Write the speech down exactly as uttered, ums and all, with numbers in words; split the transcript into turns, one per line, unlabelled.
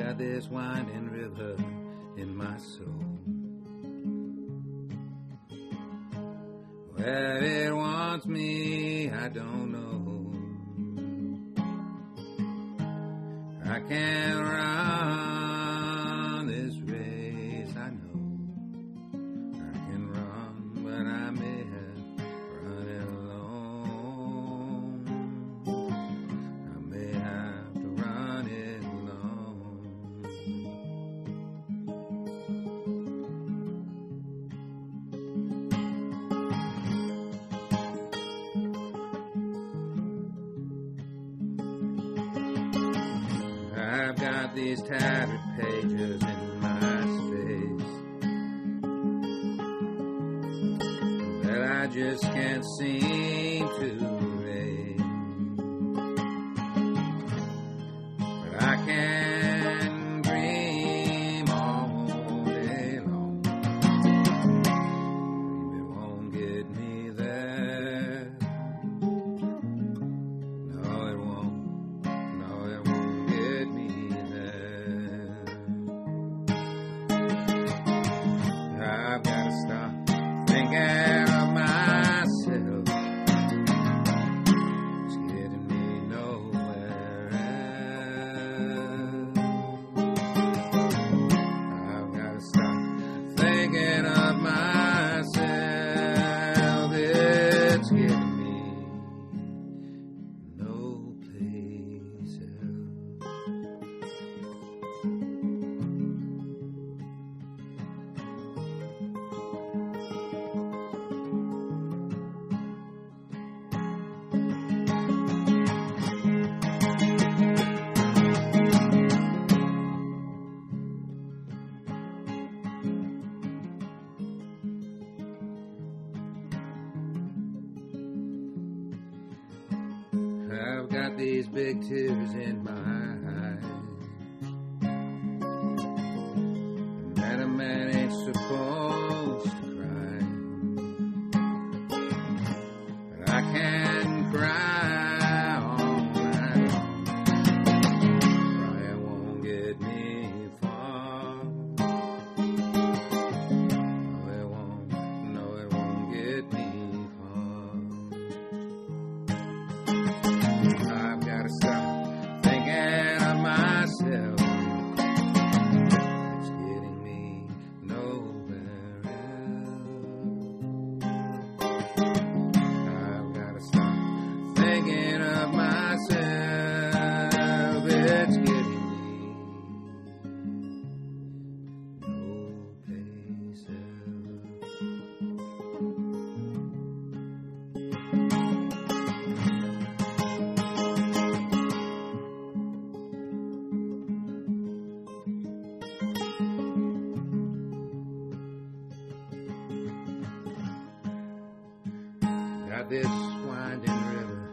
got this winding river in my soul. Where it wants me, I don't know. I can't run this race, I know. I can run, but I may have run it alone. I may have to run it alone. I've got these tattered pages in my space that I just can't seem to erase. But I can dream all day long. Dream it won't get me there. No, it won't. No, it won't get me there. I've got to stop thinking of myself. It's getting me nowhere else. I've got to stop thinking of myself. It's getting me no place else. I've got these big tears in my eyes that a man ain't supposed to cry. But I can cry all night long. Crying won't get me far. No, it won't. No, it won't get me far. I've got to stop thinking of myself. It's getting me nowhere else. I've got to stop thinking of myself. It's getting me no place else. Got this winding river